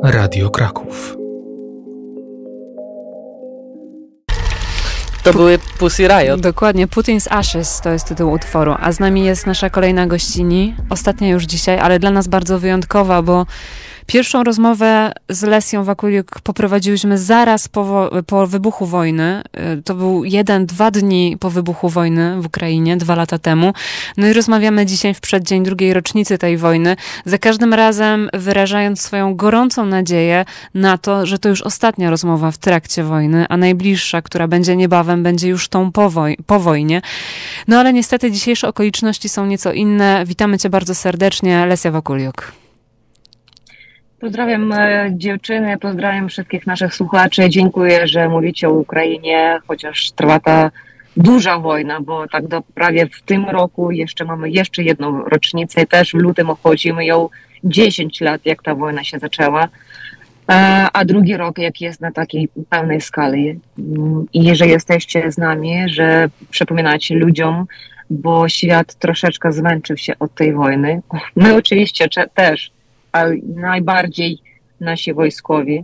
Radio Kraków. To były Pussy Riot. Dokładnie, Putin's Ashes to jest tytuł utworu, a z nami jest nasza kolejna gościni, ostatnia już dzisiaj, ale dla nas bardzo wyjątkowa, bo pierwszą rozmowę z Lesją Wakuliuk poprowadziłyśmy zaraz po wybuchu wojny. To był 1-2 dni po wybuchu wojny w Ukrainie, 2 lata temu. No i rozmawiamy dzisiaj w przeddzień drugiej rocznicy tej wojny, za każdym razem wyrażając swoją gorącą nadzieję na to, że to już ostatnia rozmowa w trakcie wojny, a najbliższa, która będzie niebawem, będzie już tą po wojnie. No ale niestety dzisiejsze okoliczności są nieco inne. Witamy cię bardzo serdecznie, Lesja Wakuliuk. Pozdrawiam dziewczyny, pozdrawiam wszystkich naszych słuchaczy. Dziękuję, że mówicie o Ukrainie, chociaż trwa ta duża wojna, bo tak prawie w tym roku mamy jeszcze jedną rocznicę i też w lutym obchodzimy ją 10 lat, jak ta wojna się zaczęła, a drugi rok jak jest na takiej pełnej skali. I że jesteście z nami, że przypominacie ludziom, bo świat troszeczkę zmęczył się od tej wojny. My oczywiście też, a najbardziej nasi wojskowi.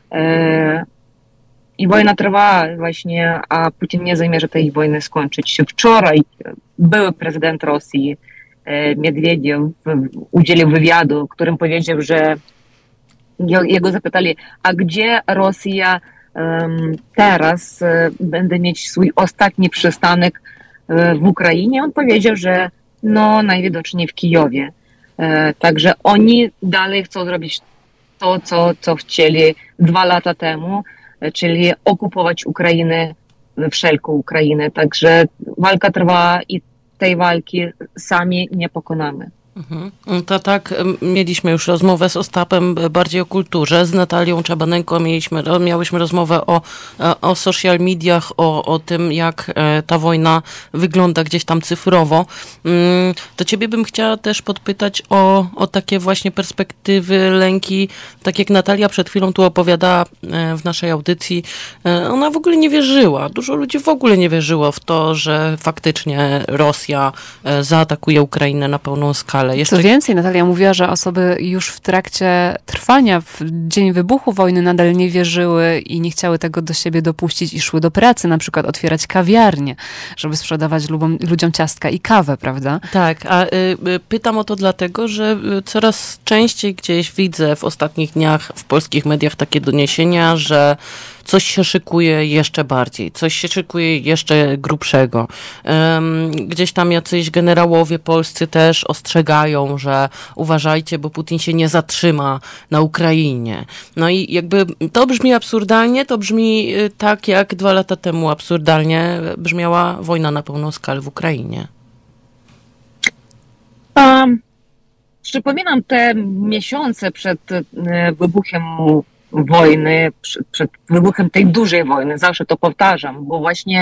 I wojna trwa właśnie, a Putin nie zamierza tej wojny skończyć. Wczoraj były prezydent Rosji, Miedwiediew, udzielił wywiadu, w którym powiedział, że jego zapytali, a gdzie Rosja teraz będzie mieć swój ostatni przystanek w Ukrainie? On powiedział, że najwidoczniej w Kijowie. Także oni dalej chcą zrobić to, co chcieli 2 lata temu, czyli okupować Ukrainę, wszelką Ukrainę. Także walka trwa i tej walki sami nie pokonamy. To tak, mieliśmy już rozmowę z Ostapem bardziej o kulturze, z Natalią Czabanenko miałyśmy rozmowę o social mediach, o tym, jak ta wojna wygląda gdzieś tam cyfrowo. To ciebie bym chciała też podpytać o takie właśnie perspektywy, lęki, tak jak Natalia przed chwilą tu opowiadała w naszej audycji, ona w ogóle nie wierzyła, dużo ludzi w ogóle nie wierzyło w to, że faktycznie Rosja zaatakuje Ukrainę na pełną skalę. Co więcej, Natalia mówiła, że osoby już w trakcie trwania, w dzień wybuchu wojny nadal nie wierzyły i nie chciały tego do siebie dopuścić i szły do pracy, na przykład otwierać kawiarnie, żeby sprzedawać ludziom ciastka i kawę, prawda? Tak, a pytam o to dlatego, że coraz częściej gdzieś widzę w ostatnich dniach w polskich mediach takie doniesienia, że coś się szykuje jeszcze bardziej, coś się szykuje jeszcze grubszego. Gdzieś tam jacyś generałowie polscy też ostrzegają, że uważajcie, bo Putin się nie zatrzyma na Ukrainie. No i jakby to brzmi absurdalnie, to brzmi tak, jak 2 lata temu absurdalnie brzmiała wojna na pełną skalę w Ukrainie. Przypominam te miesiące przed wybuchem wojny, przed wybuchem tej dużej wojny, zawsze to powtarzam, bo właśnie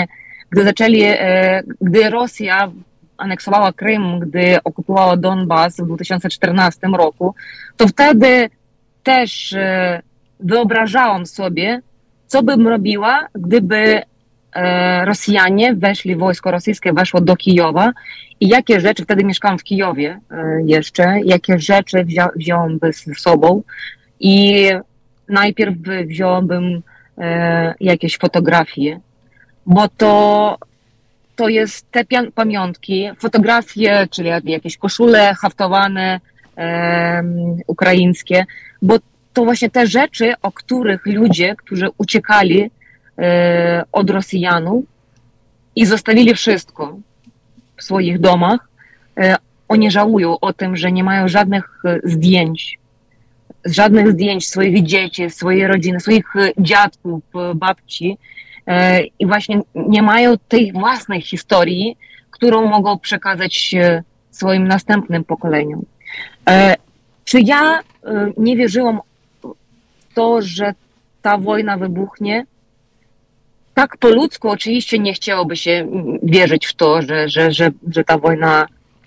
gdy Rosja aneksowała Krym, gdy okupowała Donbas w 2014 roku, to wtedy też wyobrażałam sobie, co bym robiła, gdyby Rosjanie wojsko rosyjskie weszło do Kijowa i jakie rzeczy, wtedy mieszkałam w Kijowie jeszcze, jakie rzeczy wziąłabym z sobą i najpierw wziąłabym jakieś fotografie, bo to jest te pamiątki, fotografie, czyli jakieś koszule haftowane ukraińskie, bo to właśnie te rzeczy, o których ludzie, którzy uciekali od Rosjanów i zostawili wszystko w swoich domach, oni żałują o tym, że nie mają żadnych zdjęć swoich dzieci, swojej rodziny, swoich dziadków, babci i właśnie nie mają tej własnej historii, którą mogą przekazać swoim następnym pokoleniom. Czy ja nie wierzyłam w to, że ta wojna wybuchnie? Tak po ludzku oczywiście nie chciałoby się wierzyć w to, że ta wojna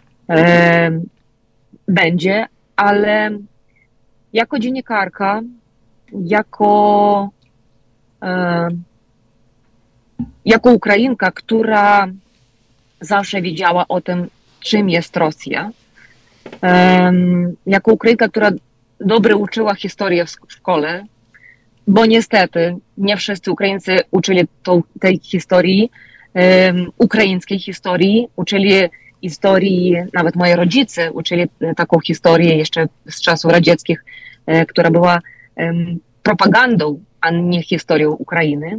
będzie, ale jako dziennikarka, jako Ukrainka, która zawsze wiedziała o tym, czym jest Rosja, jako Ukrainka, która dobrze uczyła historię w szkole, bo niestety nie wszyscy Ukraińcy uczyli tej historii, ukraińskiej historii, uczyli historii, nawet moi rodzice uczyli taką historię jeszcze z czasów radzieckich, która była propagandą, a nie historią Ukrainy.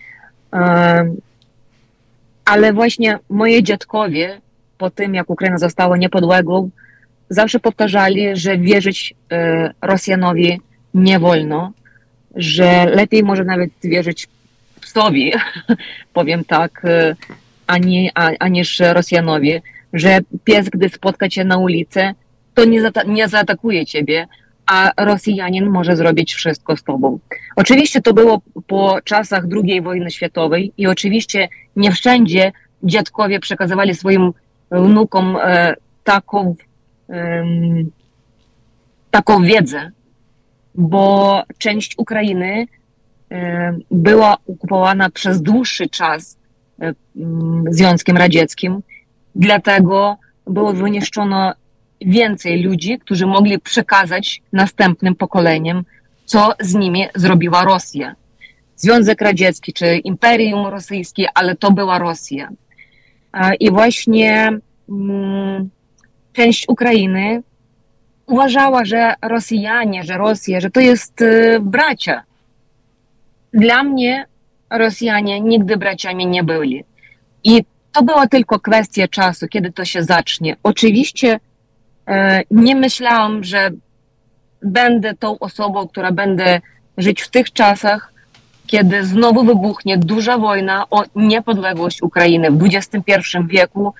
Ale właśnie moi dziadkowie, po tym jak Ukraina została niepodległą, zawsze powtarzali, że wierzyć Rosjanowi nie wolno, że lepiej może nawet wierzyć psowi, powiem tak, aniż Rosjanowi, że pies, gdy spotka cię na ulicy, to nie zaatakuje ciebie, a Rosjanin może zrobić wszystko z tobą. Oczywiście to było po czasach II wojny światowej i oczywiście nie wszędzie dziadkowie przekazywali swoim wnukom taką wiedzę, bo część Ukrainy była okupowana przez dłuższy czas Związkiem Radzieckim, dlatego było wyniszczono więcej ludzi, którzy mogli przekazać następnym pokoleniom, co z nimi zrobiła Rosja. Związek Radziecki czy Imperium Rosyjskie, ale to była Rosja. I właśnie część Ukrainy uważała, że Rosjanie, że Rosja, że to jest bracia. Dla mnie Rosjanie nigdy braciami nie byli. I to była tylko kwestia czasu, kiedy to się zacznie. Oczywiście nie myślałam, że będę tą osobą, która będzie żyć w tych czasach, kiedy znowu wybuchnie duża wojna o niepodległość Ukrainy w XXI wieku,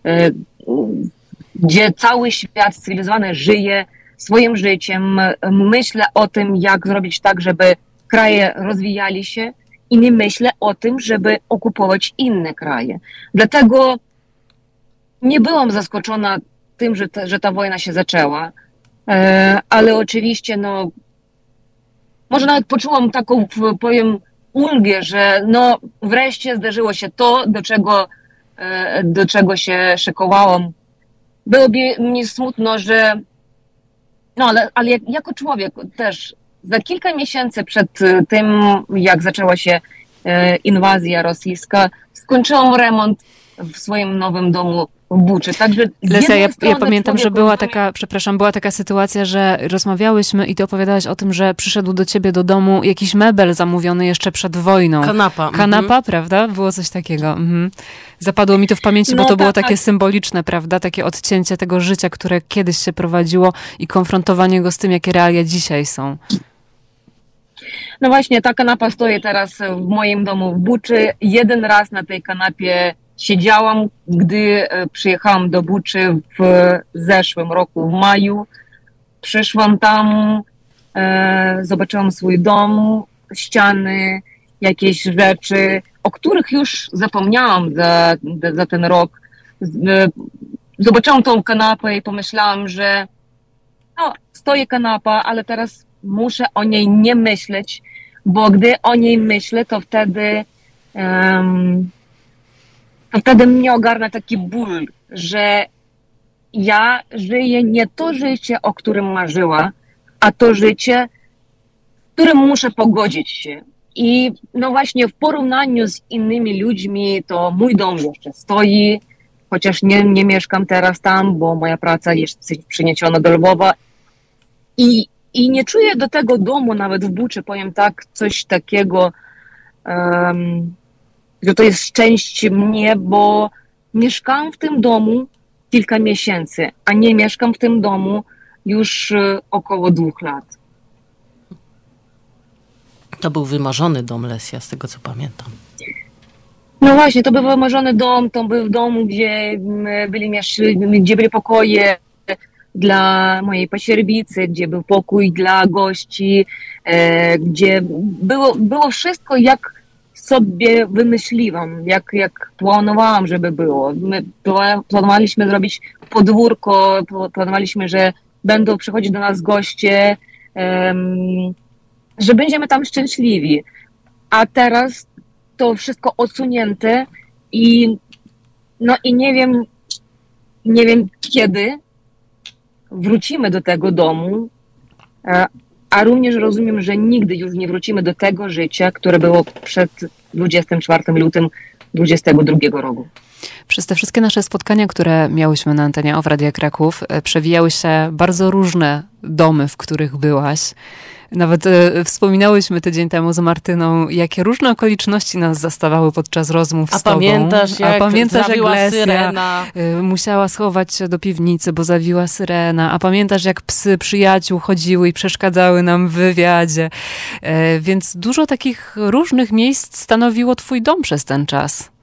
gdzie cały świat cywilizowany żyje swoim życiem, myślę o tym, jak zrobić tak, żeby kraje rozwijali się i nie myślę o tym, żeby okupować inne kraje. Dlatego nie byłam zaskoczona tym, że ta wojna się zaczęła, ale oczywiście, no, może nawet poczułam taką, powiem, ulgę, że no, wreszcie zdarzyło się to, do czego się szykowałam. Byłoby mi smutno, że no, ale jako człowiek też za kilka miesięcy przed tym, jak zaczęła się inwazja rosyjska, skończyłam remont w swoim nowym domu w Buczy. Także Lesia, ja pamiętam, że była taka sytuacja, że rozmawiałyśmy i ty opowiadałaś o tym, że przyszedł do ciebie do domu jakiś mebel zamówiony jeszcze przed wojną. Kanapa, prawda? Było coś takiego. Zapadło mi to w pamięci, bo to było takie symboliczne, prawda? Takie odcięcie tego życia, które kiedyś się prowadziło i konfrontowanie go z tym, jakie realia dzisiaj są. No właśnie, ta kanapa stoi teraz w moim domu w Buczy. Jeden raz na tej kanapie siedziałam, gdy przyjechałam do Buczy w zeszłym roku, w maju. Przyszłam tam, zobaczyłam swój dom, ściany, jakieś rzeczy, o których już zapomniałam za ten rok. Zobaczyłam tą kanapę i pomyślałam, że no, stoi kanapa, ale teraz muszę o niej nie myśleć, bo gdy o niej myślę, to wtedy mnie ogarnia taki ból, że ja żyję nie to życie, o którym marzyła, a to życie, w którym muszę pogodzić się. I no właśnie w porównaniu z innymi ludźmi, to mój dom jeszcze stoi, chociaż nie mieszkam teraz tam, bo moja praca jest przeniesiona do Lwowa. I nie czuję do tego domu, nawet w Buczy, powiem tak, coś takiego, że to jest szczęście mnie, bo mieszkam w tym domu kilka miesięcy, a nie mieszkam w tym domu już około 2 lat. To był wymarzony dom, Lesia, z tego co pamiętam. No właśnie, to był wymarzony dom, to był dom, gdzie byli pokoje dla mojej pasierbicy, gdzie był pokój dla gości, gdzie było wszystko, jak sobie wymyśliłam, jak planowałam, żeby było. My planowaliśmy zrobić podwórko, planowaliśmy, że będą przychodzić do nas goście, że będziemy tam szczęśliwi. A teraz to wszystko odsunięte i nie wiem kiedy wrócimy do tego domu, a również rozumiem, że nigdy już nie wrócimy do tego życia, które było przed 24 lutym 2022 roku. Przez te wszystkie nasze spotkania, które miałyśmy na antenie OW Radia Kraków, przewijały się bardzo różne domy, w których byłaś. Nawet wspominałyśmy tydzień temu z Martyną, jakie różne okoliczności nas zastawały podczas rozmów z tobą. Pamiętasz, jak Glesja syrena musiała schować się do piwnicy, bo zawiła syrena. A pamiętasz, jak psy przyjaciół chodziły i przeszkadzały nam w wywiadzie. Więc dużo takich różnych miejsc stanowiło twój dom przez ten czas.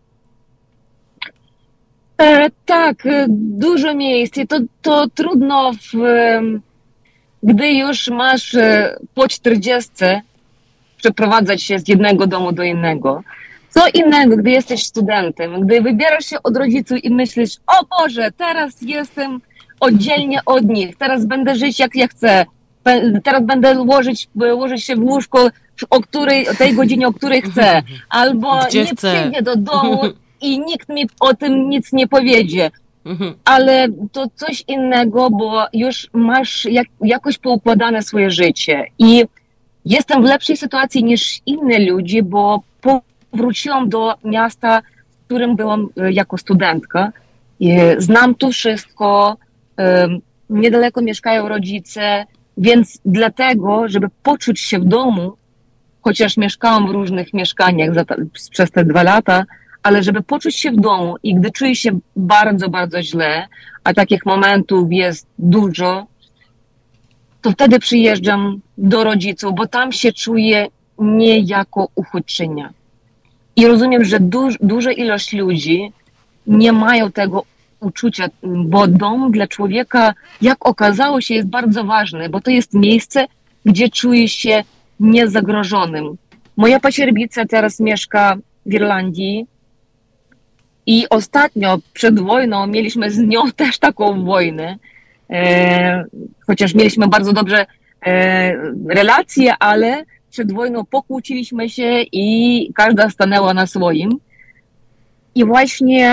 Tak, dużo miejsc. I to trudno, gdy już masz po 40 przeprowadzać się z jednego domu do innego. Co innego, gdy jesteś studentem, gdy wybierasz się od rodziców i myślisz, o Boże, teraz jestem oddzielnie od nich, teraz będę żyć jak ja chcę, teraz będę łożyć się w łóżko o tej godzinie, o której chcę, albo gdzie nie chcę. przyjdę do domu i nikt mi o tym nic nie powiedzie. Ale to coś innego, bo już masz jakoś poukładane swoje życie. I jestem w lepszej sytuacji niż inne ludzie, bo powróciłam do miasta, w którym byłam jako studentka. I znam tu wszystko, niedaleko mieszkają rodzice, więc dlatego, żeby poczuć się w domu, chociaż mieszkałam w różnych mieszkaniach przez te 2 lata, ale żeby poczuć się w domu i gdy czuję się bardzo, bardzo źle, a takich momentów jest dużo, to wtedy przyjeżdżam do rodziców, bo tam się czuję nie jako uchodźczynia. I rozumiem, że duża ilość ludzi nie mają tego uczucia, bo dom dla człowieka, jak okazało się, jest bardzo ważny, bo to jest miejsce, gdzie czuje się niezagrożonym. Moja pasierbica teraz mieszka w Irlandii, i ostatnio, przed wojną, mieliśmy z nią też taką wojnę, chociaż mieliśmy bardzo dobrze relacje, ale przed wojną pokłóciliśmy się i każda stanęła na swoim. I właśnie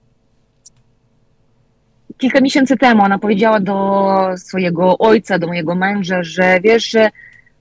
kilka miesięcy temu ona powiedziała do swojego ojca, do mojego męża, że wiesz, że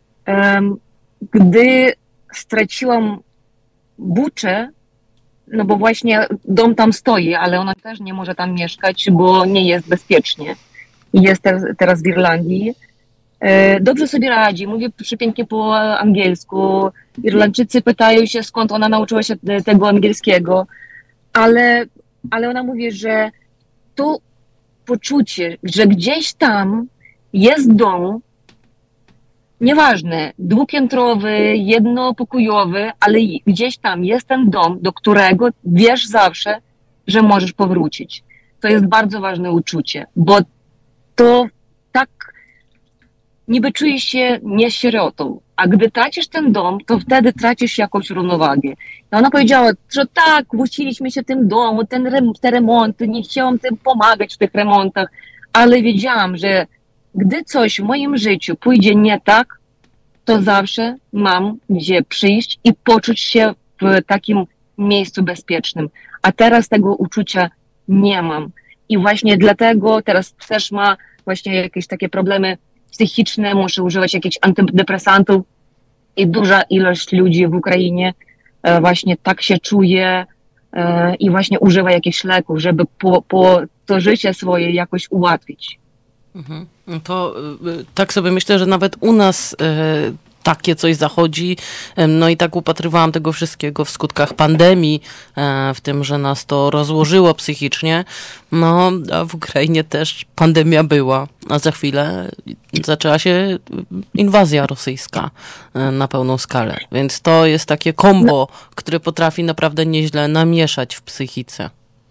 gdy straciłam Buczę, no bo właśnie dom tam stoi, ale ona też nie może tam mieszkać, bo nie jest bezpiecznie. I jest teraz w Irlandii. Dobrze sobie radzi, mówi przepięknie po angielsku. Irlandczycy pytają się, skąd ona nauczyła się tego angielskiego, ale ona mówi, że to poczucie, że gdzieś tam jest dom, nieważne, 2-piętrowy, jednopokojowy, ale gdzieś tam jest ten dom, do którego wiesz zawsze, że możesz powrócić. To jest bardzo ważne uczucie, bo to tak niby czujesz się nie sierotą, a gdy tracisz ten dom, to wtedy tracisz jakąś równowagę. I ona powiedziała, że tak, wróciliśmy się w tym domu, te remonty, nie chciałam tym pomagać w tych remontach, ale wiedziałam, że gdy coś w moim życiu pójdzie nie tak, to zawsze mam gdzie przyjść i poczuć się w takim miejscu bezpiecznym. A teraz tego uczucia nie mam. I właśnie dlatego teraz też ma właśnie jakieś takie problemy psychiczne, muszę używać jakichś antydepresantów i duża ilość ludzi w Ukrainie właśnie tak się czuje i właśnie używa jakichś leków, żeby to życie swoje jakoś ułatwić. No to tak sobie myślę, że nawet u nas takie coś zachodzi. No i tak upatrywałam tego wszystkiego w skutkach pandemii, w tym, że nas to rozłożyło psychicznie. No, a w Ukrainie też pandemia była, a za chwilę zaczęła się inwazja rosyjska na pełną skalę. Więc to jest takie kombo, które potrafi naprawdę nieźle namieszać w psychice.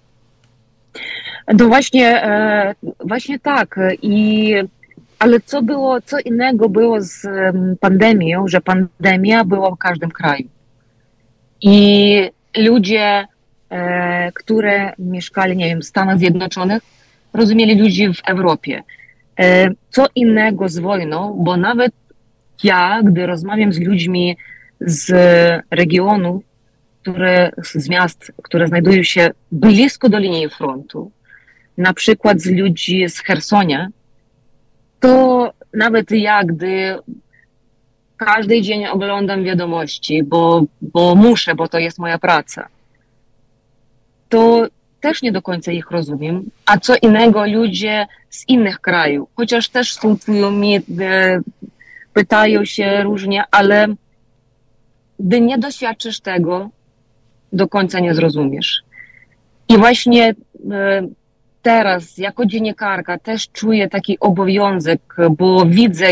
No właśnie tak. Ale co innego było z pandemią, że pandemia była w każdym kraju. I ludzie, którzy mieszkali, nie wiem, w Stanach Zjednoczonych, rozumieli ludzi w Europie. Co innego z wojną, bo nawet ja, gdy rozmawiam z ludźmi z regionów, z miast, które znajdują się blisko do linii frontu, na przykład z ludzi z Chersonia, to nawet ja, gdy każdy dzień oglądam wiadomości, bo muszę, bo to jest moja praca, to też nie do końca ich rozumiem. A co innego ludzie z innych krajów, chociaż też słuchają mi, pytają się różnie, ale gdy nie doświadczysz tego, do końca nie zrozumiesz. I właśnie teraz, jako dziennikarka, też czuję taki obowiązek, bo widzę,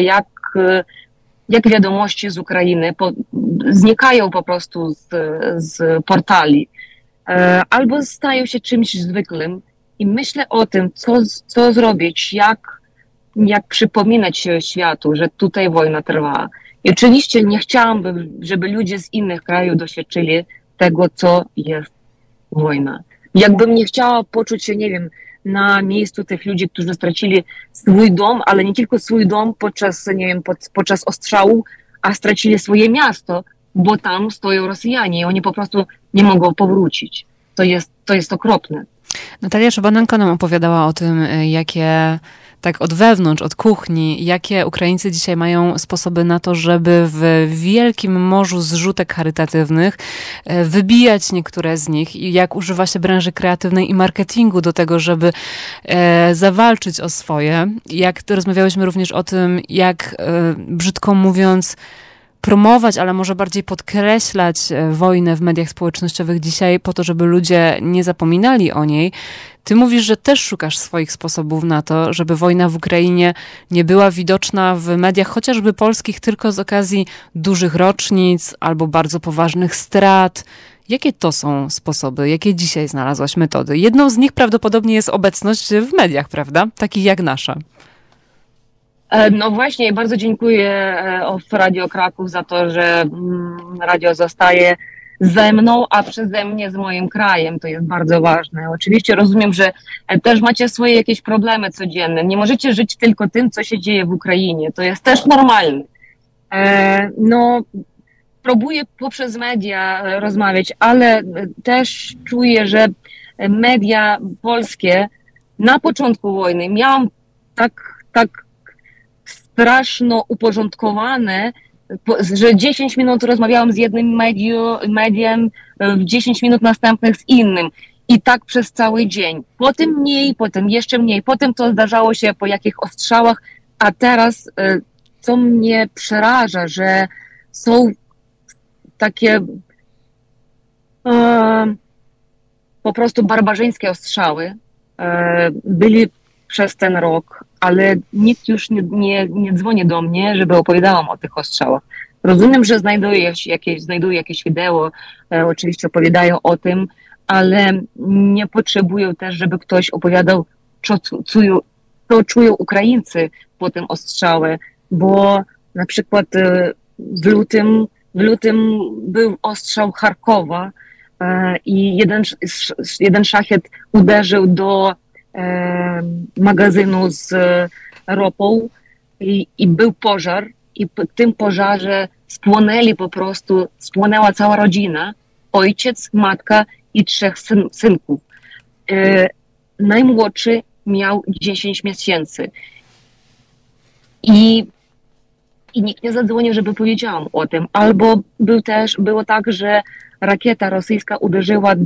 jak wiadomości z Ukrainy znikają po prostu z portali, albo stają się czymś zwykłym. I myślę o tym, co zrobić, jak przypominać się światu, że tutaj wojna trwa. I oczywiście nie chciałabym, żeby ludzie z innych krajów doświadczyli tego, co jest wojna. Jakbym nie chciała poczuć się, nie wiem, na miejscu tych ludzi, którzy stracili swój dom, ale nie tylko swój dom podczas, nie wiem, podczas ostrzału, a stracili swoje miasto, bo tam stoją Rosjanie i oni po prostu nie mogą powrócić. To jest okropne. Natalia Czebanenko nam opowiadała o tym, jakie tak od wewnątrz, od kuchni, jakie Ukraińcy dzisiaj mają sposoby na to, żeby w wielkim morzu zrzutek charytatywnych wybijać niektóre z nich i jak używa się branży kreatywnej i marketingu do tego, żeby zawalczyć o swoje. Jak rozmawiałyśmy również o tym, jak brzydko mówiąc promować, ale może bardziej podkreślać wojnę w mediach społecznościowych dzisiaj po to, żeby ludzie nie zapominali o niej. Ty mówisz, że też szukasz swoich sposobów na to, żeby wojna w Ukrainie nie była widoczna w mediach chociażby polskich tylko z okazji dużych rocznic albo bardzo poważnych strat. Jakie to są sposoby? Jakie dzisiaj znalazłaś metody? Jedną z nich prawdopodobnie jest obecność w mediach, prawda? Takich jak nasza. No właśnie, bardzo dziękuję Radio Kraków za to, że radio zostaje ze mną, a przeze mnie z moim krajem. To jest bardzo ważne. Oczywiście rozumiem, że też macie swoje jakieś problemy codzienne. Nie możecie żyć tylko tym, co się dzieje w Ukrainie. To jest też normalne. No, próbuję poprzez media rozmawiać, ale też czuję, że media polskie na początku wojny miałam tak straszno uporządkowane, że 10 minut rozmawiałam z jednym mediem, 10 minut następnych z innym. I tak przez cały dzień. Potem mniej, potem jeszcze mniej. Potem to zdarzało się po jakichś ostrzałach, a teraz co mnie przeraża, że są takie po prostu barbarzyńskie ostrzały. Byli przez ten rok, ale nikt już nie dzwoni do mnie, żeby opowiadałam o tych ostrzałach. Rozumiem, że znajduję jakieś wideo, oczywiście opowiadają o tym, ale nie potrzebują też, żeby ktoś opowiadał, co czują Ukraińcy po tym ostrzale, bo na przykład w lutym był ostrzał Charkowa i jeden szachet uderzył do magazynu z ropą i był pożar i po tym pożarze spłonęła cała rodzina, ojciec, matka i 3 synków. Najmłodszy miał 10 miesięcy i nikt nie zadzwonił, żeby powiedziałam o tym. Albo było tak, że rakieta rosyjska uderzyła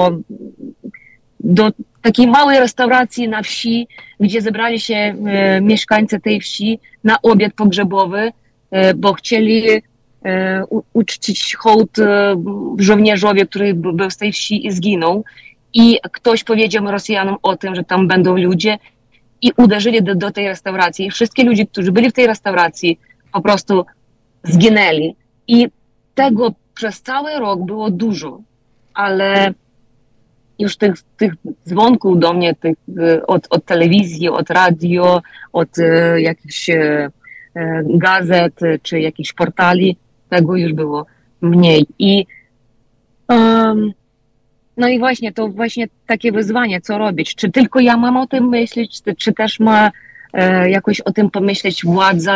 do takiej małej restauracji na wsi, gdzie zebrali się mieszkańcy tej wsi na obiad pogrzebowy, bo chcieli uczcić hołd żołnierzowi, który był z tej wsi i zginął. I ktoś powiedział Rosjanom o tym, że tam będą ludzie i uderzyli do tej restauracji. I wszystkie ludzie, którzy byli w tej restauracji, po prostu zginęli. I tego przez cały rok było dużo, ale już tych dzwonków do mnie od telewizji, od radio, od jakichś gazet czy jakichś portali, tego już było mniej. No i właśnie, to właśnie takie wyzwanie, co robić. Czy tylko ja mam o tym myśleć, czy też ma jakoś o tym pomyśleć władza,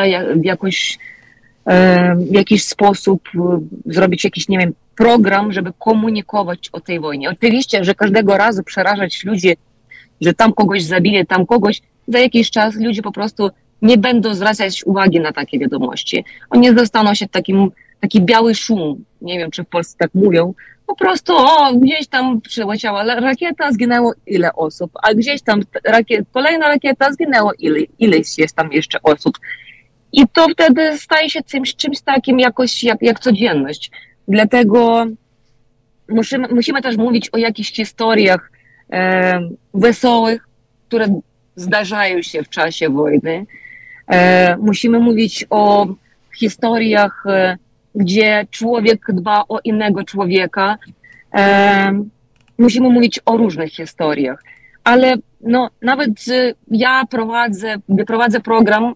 w jakiś sposób zrobić jakiś, nie wiem, program, żeby komunikować o tej wojnie. Oczywiście, że każdego razu przerażać ludzi, że tam kogoś zabili, tam kogoś, za jakiś czas ludzie po prostu nie będą zwracać uwagi na takie wiadomości. Oni dostaną się taki biały szum, nie wiem, czy w Polsce tak mówią, po prostu gdzieś tam przyleciała rakieta, zginęło ile osób, a gdzieś tam kolejna rakieta, zginęło ileś jest tam jeszcze osób. I to wtedy staje się czymś takim jakoś jak codzienność. Dlatego musimy też mówić o jakichś historiach wesołych, które zdarzają się w czasie wojny. Musimy mówić o historiach, gdzie człowiek dba o innego człowieka. Musimy mówić o różnych historiach. Ale no, nawet ja prowadzę program,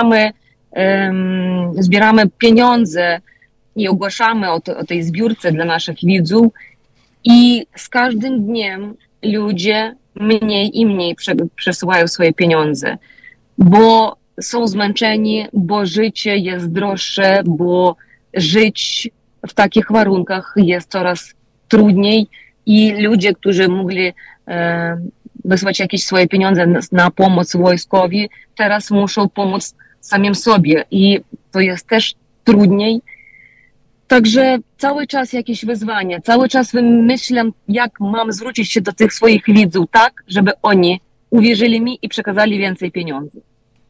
zbieramy pieniądze i ogłaszamy o tej zbiórce dla naszych widzów i z każdym dniem ludzie mniej i mniej przesyłają swoje pieniądze, bo są zmęczeni, bo życie jest droższe, bo żyć w takich warunkach jest coraz trudniej i ludzie, którzy mogli wysłać jakieś swoje pieniądze na pomoc wojskowi, teraz muszą pomóc samym sobie i to jest też trudniej. Także cały czas jakieś wyzwania, cały czas wymyślam, jak mam zwrócić się do tych swoich widzów tak, żeby oni uwierzyli mi i przekazali więcej pieniędzy.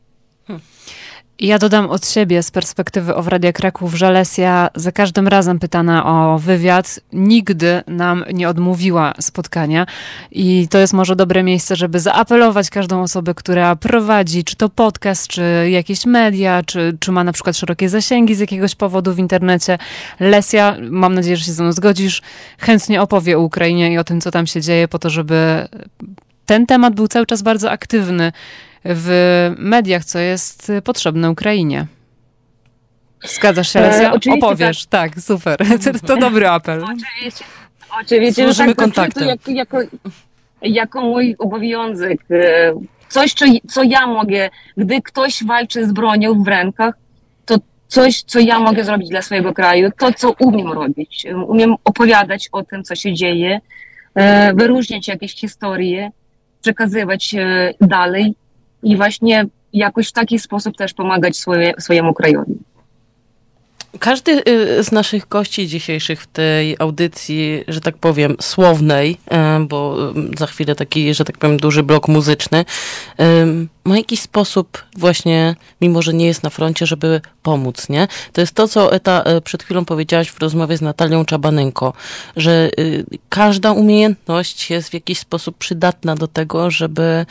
Ja dodam od siebie z perspektywy Radia Kraków, że Lesja za każdym razem pytana o wywiad nigdy nam nie odmówiła spotkania i to jest może dobre miejsce, żeby zaapelować każdą osobę, która prowadzi czy to podcast, czy jakieś media, czy ma na przykład szerokie zasięgi z jakiegoś powodu w internecie. Lesja, mam nadzieję, że się ze mną zgodzisz, chętnie opowie o Ukrainie i o tym, co tam się dzieje, po to, żeby ten temat był cały czas bardzo aktywny w mediach, co jest potrzebne Ukrainie. Zgadzasz się, Lesja? Opowiesz. Tak, super. To dobry apel. Oczywiście. Służymy kontaktem. Jako mój obowiązek. Coś, co ja mogę, gdy ktoś walczy z bronią w rękach, to coś, co ja mogę zrobić dla swojego kraju, to, co umiem robić. Umiem opowiadać o tym, co się dzieje, wyróżniać jakieś historie, przekazywać dalej i właśnie jakoś w taki sposób też pomagać swojemu krajowi. Każdy z naszych gości dzisiejszych w tej audycji, że tak powiem, słownej, bo za chwilę taki, że tak powiem, duży blok muzyczny, ma jakiś sposób właśnie, mimo że nie jest na froncie, żeby pomóc, nie? To jest to, co Eta przed chwilą powiedziałaś w rozmowie z Natalią Czabanenko, że każda umiejętność jest w jakiś sposób przydatna do tego, żeby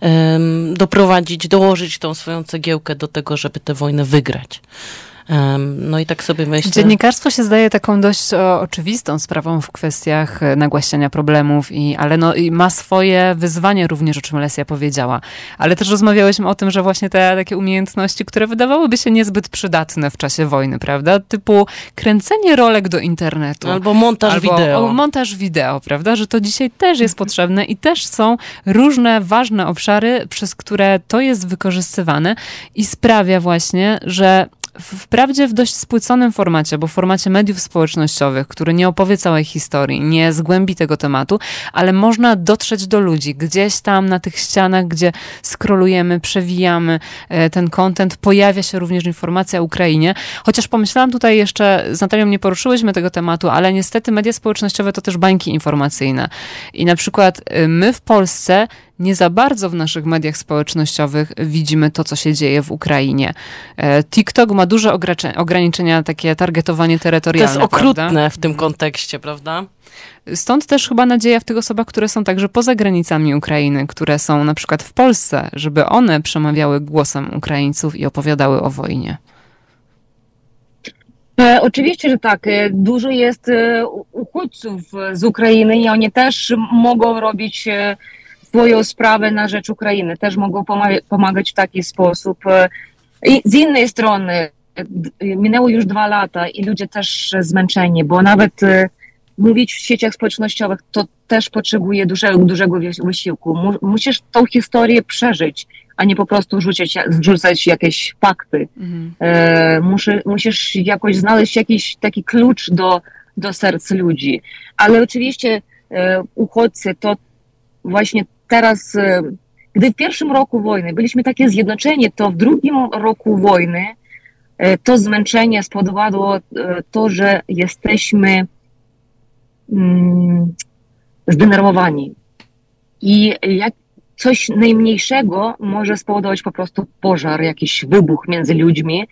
dołożyć tą swoją cegiełkę do tego, żeby tę wojnę wygrać. No i tak sobie myślę. Dziennikarstwo się zdaje taką dość oczywistą sprawą w kwestiach nagłaśniania problemów, ale i ma swoje wyzwanie również, o czym Lesja powiedziała. Ale też rozmawiałyśmy o tym, że właśnie te takie umiejętności, które wydawałyby się niezbyt przydatne w czasie wojny, prawda? Typu kręcenie rolek do internetu. Albo montaż wideo, prawda? Że to dzisiaj też jest potrzebne i też są różne ważne obszary, przez które to jest wykorzystywane i sprawia właśnie, że wprawdzie w dość spłyconym formacie, bo w formacie mediów społecznościowych, który nie opowie całej historii, nie zgłębi tego tematu, ale można dotrzeć do ludzi. Gdzieś tam na tych ścianach, gdzie scrollujemy, przewijamy ten content, pojawia się również informacja o Ukrainie. Chociaż pomyślałam tutaj jeszcze, z Natalią nie poruszyłyśmy tego tematu, ale niestety media społecznościowe to też bańki informacyjne. I na przykład my w Polsce nie za bardzo w naszych mediach społecznościowych widzimy to, co się dzieje w Ukrainie. TikTok ma duże ograniczenia, takie targetowanie terytorialne. To jest okrutne, prawda? w tym kontekście, prawda? Stąd też chyba nadzieja w tych osobach, które są także poza granicami Ukrainy, które są na przykład w Polsce, żeby one przemawiały głosem Ukraińców i opowiadały o wojnie. Oczywiście, że tak. Dużo jest uchodźców z Ukrainy i oni też mogą robić swoją sprawę na rzecz Ukrainy. Też mogą pomagać w taki sposób. I z innej strony minęło już 2 lata i ludzie też zmęczeni, bo nawet mówić w sieciach społecznościowych to też potrzebuje dużego wysiłku. Musisz tą historię przeżyć, a nie po prostu rzucać jakieś fakty. Musisz jakoś znaleźć jakiś taki klucz do serc ludzi. Ale oczywiście uchodźcy to właśnie teraz gdy w pierwszym roku wojny byliśmy takie zjednoczeni, to w drugim roku wojny to zmęczenie spowodowało to, że jesteśmy zdenerwowani. I jak coś najmniejszego może spowodować po prostu pożar, jakiś wybuch między ludźmi.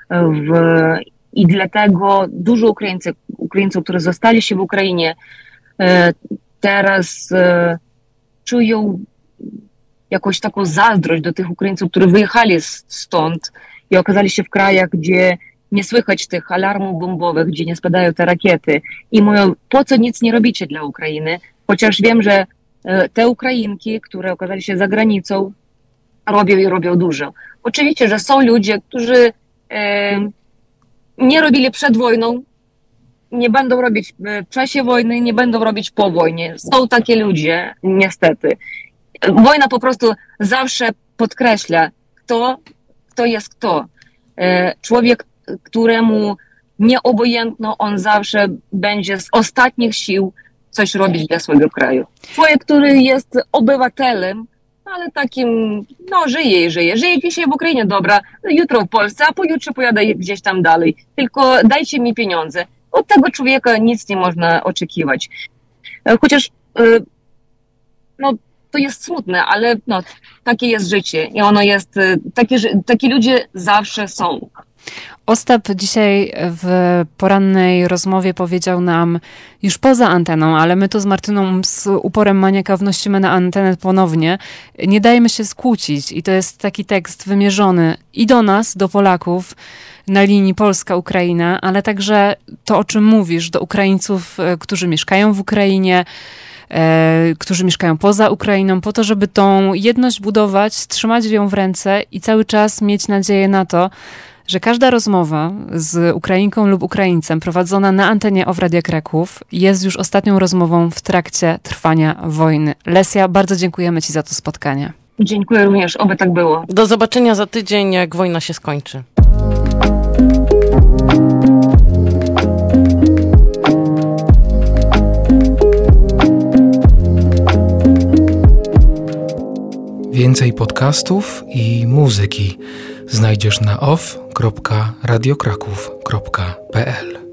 I dlatego dużo Ukraińców, którzy zostali się w Ukrainie, teraz czują jakąś taką zazdrość do tych Ukraińców, którzy wyjechali stąd i okazali się w krajach, gdzie nie słychać tych alarmów bombowych, gdzie nie spadają te rakiety. I mówią, po co nic nie robicie dla Ukrainy? Chociaż wiem, że te Ukrainki, które okazali się za granicą, robią dużo. Oczywiście, że są ludzie, którzy nie robili przed wojną, nie będą robić w czasie wojny, nie będą robić po wojnie. Są takie ludzie, niestety. Wojna po prostu zawsze podkreśla, kto jest kto. Człowiek, któremu nieobojętno, on zawsze będzie z ostatnich sił coś robić dla swojego kraju. Człowiek, który jest obywatelem, ale takim, żyje. Żyje dzisiaj w Ukrainie, dobra, jutro w Polsce, a pojutrze pojadę gdzieś tam dalej. Tylko dajcie mi pieniądze. Od tego człowieka nic nie można oczekiwać. Chociaż, to jest smutne, ale takie jest życie i ono jest, takie ludzie zawsze są. Ostap dzisiaj w porannej rozmowie powiedział nam, już poza anteną, ale my to z Martyną z uporem maniaka wnosimy na antenę ponownie, nie dajmy się skłócić. I to jest taki tekst wymierzony i do nas, do Polaków, na linii Polska-Ukraina, ale także to, o czym mówisz, do Ukraińców, którzy mieszkają w Ukrainie, którzy mieszkają poza Ukrainą, po to, żeby tą jedność budować, trzymać ją w ręce i cały czas mieć nadzieję na to, że każda rozmowa z Ukrainką lub Ukraińcem prowadzona na antenie OW Radia Kraków jest już ostatnią rozmową w trakcie trwania wojny. Lesja, bardzo dziękujemy Ci za to spotkanie. Dziękuję również, oby tak było. Do zobaczenia za tydzień, jak wojna się skończy. Więcej podcastów i muzyki znajdziesz na off.radiokraków.pl.